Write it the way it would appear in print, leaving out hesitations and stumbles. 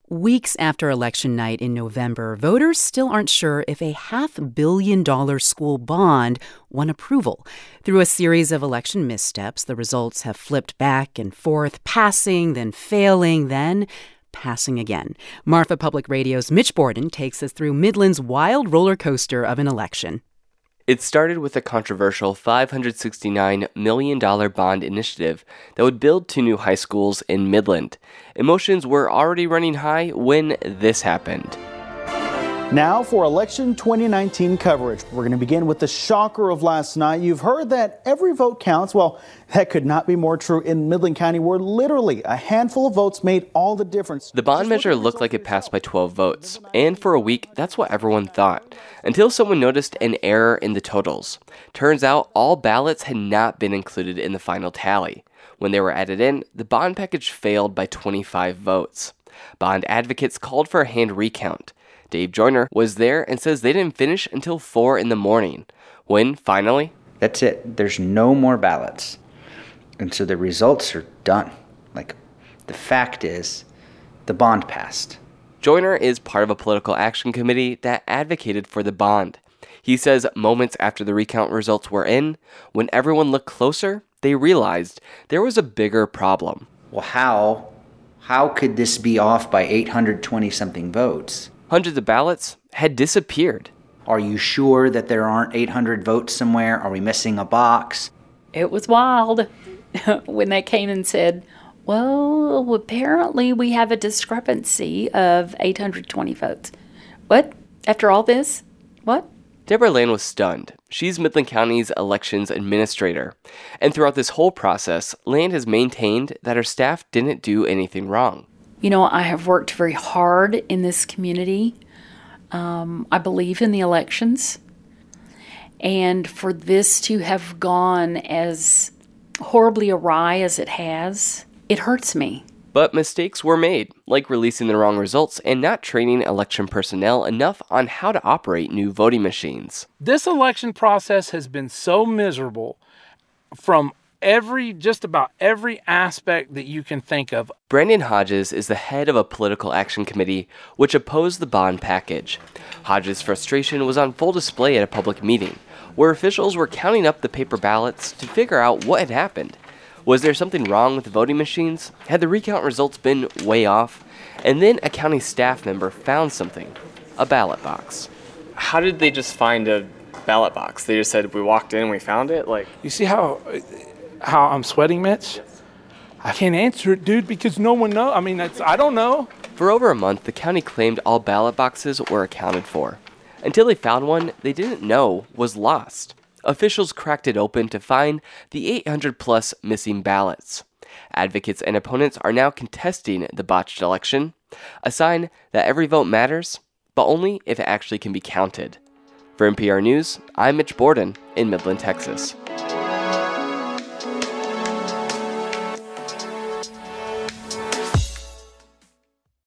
Weeks after election night in November, voters still aren't sure if a $500 million school bond won approval. Through a series of election missteps, the results have flipped back and forth, passing, then failing, then passing again. Marfa Public Radio's Mitch Borden takes us through Midland's wild roller coaster of an election. It started with a controversial $569 million bond initiative that would build 2 new high schools in Midland. Emotions were already running high when this happened. Now for election 2019 coverage. We're going to begin with the shocker of last night. You've heard that every vote counts. Well, that could not be more true in Midland County, where literally a handful of votes made all the difference. The bond measure looked like it passed by 12 votes, and for a week, that's what everyone thought, until someone noticed an error in the totals. Turns out all ballots had not been included in the final tally. When they were added in, the bond package failed by 25 votes. Bond advocates called for a hand recount. Dave Joyner was there and says they didn't finish until 4 in the morning, when finally... That's it. There's no more ballots. And so the results are done. The fact is, the bond passed. Joyner is part of a political action committee that advocated for the bond. He says moments after the recount results were in, when everyone looked closer, they realized there was a bigger problem. Well, how could this be off by 820-something votes? Hundreds of ballots had disappeared. Are you sure that there aren't 800 votes somewhere? Are we missing a box? It was wild when they came and said, well, apparently we have a discrepancy of 820 votes. What? After all this? What? Deborah Land was stunned. She's Midland County's elections administrator. And throughout this whole process, Land has maintained that her staff didn't do anything wrong. You know, I have worked very hard in this community. I believe in the elections. And for this to have gone as horribly awry as it has, it hurts me. But mistakes were made, like releasing the wrong results and not training election personnel enough on how to operate new voting machines. This election process has been so miserable from just about every aspect that you can think of. Brandon Hodges is the head of a political action committee which opposed the bond package. Hodges' frustration was on full display at a public meeting, where officials were counting up the paper ballots to figure out what had happened. Was there something wrong with the voting machines? Had the recount results been way off? And then a county staff member found something, a ballot box. How did they just find a ballot box? They just said, we walked in and we found it? You see how I'm sweating, Mitch? I can't answer it, dude, because no one knows. I don't know. For over a month, the county claimed all ballot boxes were accounted for, until they found one they didn't know was lost. Officials cracked it open to find the 800-plus missing ballots. Advocates and opponents are now contesting the botched election, a sign that every vote matters, but only if it actually can be counted. For NPR News, I'm Mitch Borden in Midland, Texas.